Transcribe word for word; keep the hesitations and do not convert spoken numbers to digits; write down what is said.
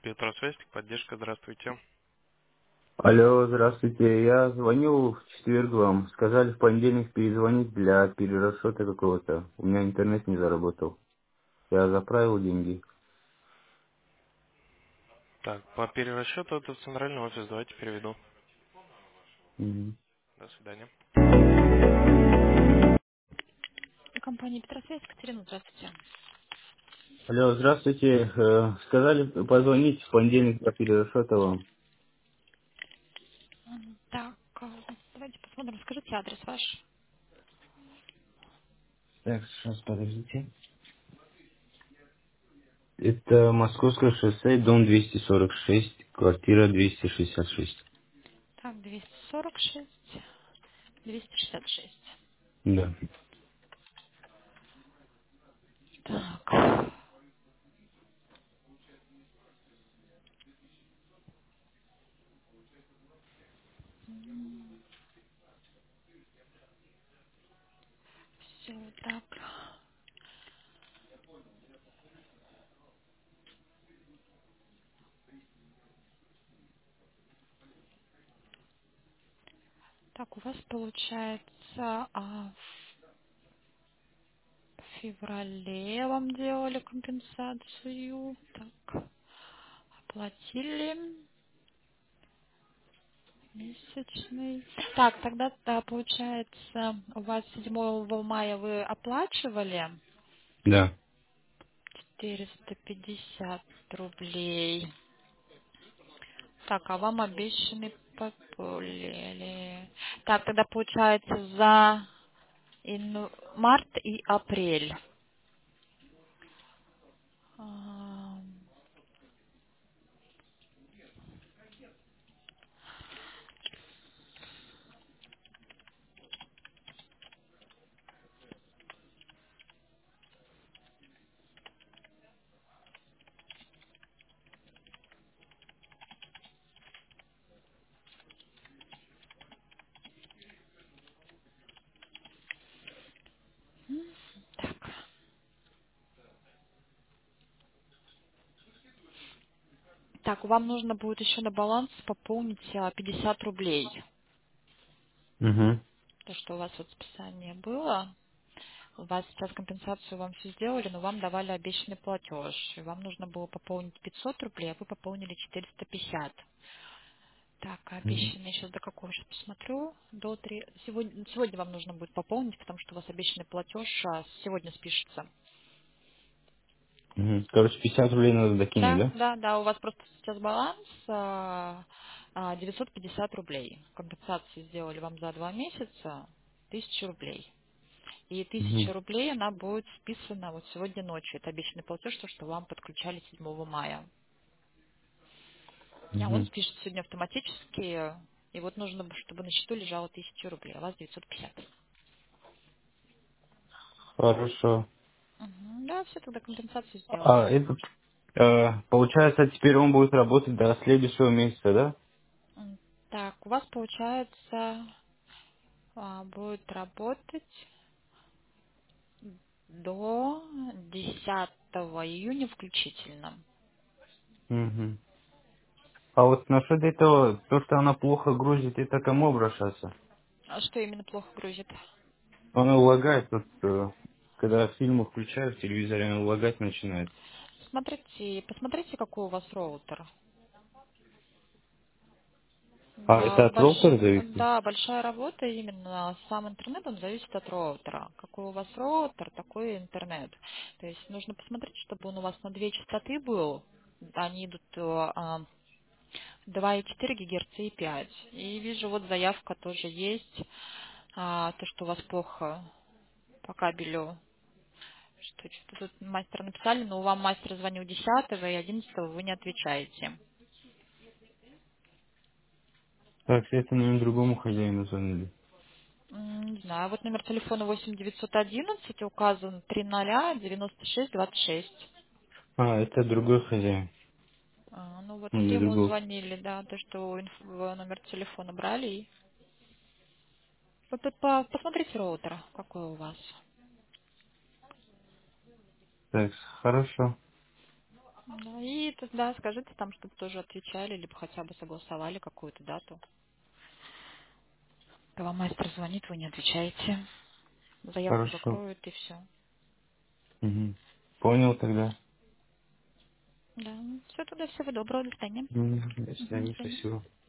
Петросвязь, поддержка, здравствуйте. Алло, здравствуйте. Я звоню в четверг вам. Сказали в понедельник перезвонить для перерасчета какого-то. У меня интернет не заработал. Я заправил деньги. Так, по перерасчету это в центральный офис, давайте переведу. Мгм. До свидания. Компания Петросвязь, Екатерина, здравствуйте. Алло, здравствуйте. Э, Сказали позвонить в понедельник для перерасчета вам. М, Так, э, давайте посмотрим. Скажите адрес ваш. Так, сейчас подождите. Это Московское шоссе, дом двести сорок шесть, квартира двести шестьдесят шесть. Так, двести сорок шесть, двести шестьдесят шесть. Да. Так, все так. Так, у вас получается а, в феврале вам делали компенсацию. Так, оплатили месячный. Так, тогда да, получается, у вас седьмого мая вы оплачивали Да. четыреста пятьдесят рублей. Так, а вам обещаны пополили. Так, тогда получается за ину- март и апрель. А, Так, так, вам нужно будет еще на баланс пополнить а, пятьдесят рублей. Угу. То, что у вас вот списание было. У вас сейчас компенсацию вам все сделали, но вам давали обещанный платеж. И вам нужно было пополнить пятьсот рублей, а вы пополнили четыреста пятьдесят. Так, а обещанный сейчас до какого сейчас посмотрю. До три. Сегодня, сегодня вам нужно будет пополнить, потому что у вас обещанный платеж а, сегодня спишется. Угу. Короче, пятьдесят рублей надо докинуть, Да, да? да, да, у вас просто сейчас баланс а, а, девятьсот пятьдесят рублей. Компенсации сделали вам за два месяца тысячу рублей. И Угу. тысяча рублей она будет списана вот сегодня ночью. Это обещанный платеж, то, что вам подключали седьмого мая. А он Угу. спишет сегодня автоматически. И вот нужно, чтобы на счету лежало тысяча рублей, а у вас девятьсот пятьдесят. Хорошо. Мгм. Да, все, тогда компенсацию А сделали. этот, э, получается, теперь он будет работать до следующего месяца, да? М, Так, у вас получается а, будет работать до десятого июня включительно. Мгм. А вот насчет этого, то, что она плохо грузит, это кому обращаться? А что именно плохо грузит? Она лагает, вот, э, когда фильмы включаю в телевизоре, она лагать начинает. Смотрите, посмотрите, какой у вас роутер. А А, это от больш- роутера зависит? Да, большая работа именно сам интернет, он зависит от роутера. Какой у вас роутер, такой и интернет. То есть нужно посмотреть, чтобы он у вас на две частоты был. Они идут э, а, два и четыре гигагерца и пять. И вижу, вот заявка тоже есть. А, то, что у вас плохо по кабелю. Что, что тут мастер написали, но вам мастер звонил десятого и одиннадцатого вы не отвечаете. Так, это, наверное, другому хозяину звонили. М, Не знаю, вот номер телефона восемь девятьсот одиннадцать указан три ноль девяносто шесть двадцать шесть. А, это другой хозяин. А, ну вот Ну, для ему другого. звонили, да, то, что инф- в номер телефона брали. И... Вот тут по- посмотрите роутер, какой у вас. Так, хорошо. Да, и тогда скажите там, чтобы тоже отвечали, либо хотя бы согласовали какую-то дату. Когда мастер звонит, вы не отвечаете. Заявку Хорошо. закроют и все. Мгм. Понял тогда. Да, все, тогда всего доброго, до свидания. Мгм. До Мгм, до свидания, свидания. спасибо.